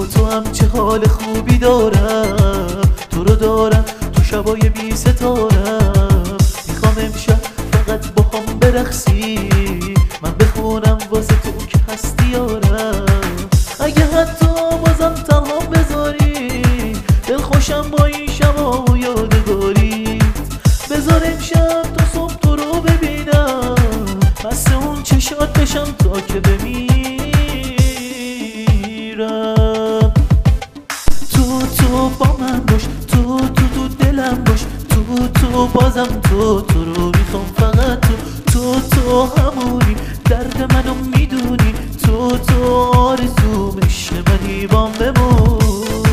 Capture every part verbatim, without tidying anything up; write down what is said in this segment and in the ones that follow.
با تو هم چه حال خوبی دارم، تو رو دارم تو شبای بی ستارم. میخوام امشب فقط با هم برقصی، من بخونم واسه تو که هستی یارم. اگه حتی بازم تنها بذاری، دل خوشم با این شبا و یادگاری. بذار امشب تا صبح تو رو ببینم، مست اون چشات بشم تا که بمیرم. تو تو با من باش، تو تو تو دلم باش، تو تو بازم تو تو رو میخوام فقط تو. تو تو همونی درد منو میدونی، تو تو آرزوم عشق منی بام بمون.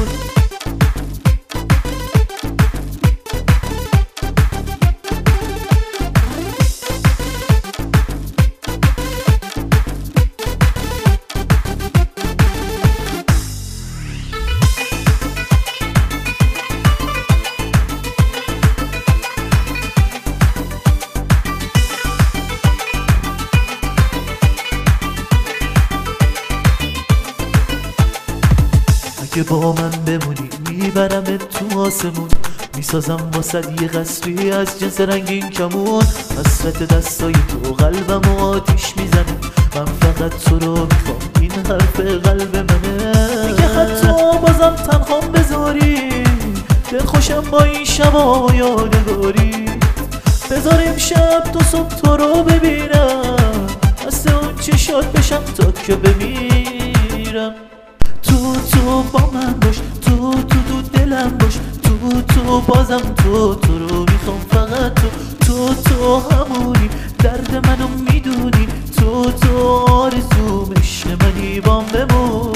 که با من بمونی میبرمت تو آسمون، میسازم واسد یه قصری از جنس رنگین کمون. حسرت دستای تو قلبم و آتیش میزنه، من فقط تو رو میخوام، این حرف قلب منه. میگه حتی بازم تنهام بذاری، دل خوشم با این شبا و یادگاری. بذار امشب تو صبح تو رو ببینم، مست اون چشات بشم تا که بمیرم. تو تو با من باش، تو تو تو دلم باش، تو تو بازم تو تو رو میخوام فقط تو. تو تو همونی درد منو میدونی، تو تو آرزوم عشق منی بام بمون.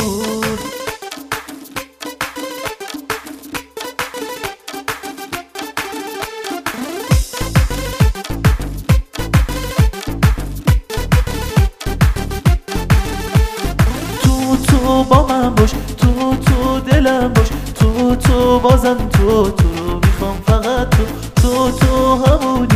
تو با من باش، تو تو دلم باش، تو تو بازم تو تو رو میخوام فقط تو. تو تو همونی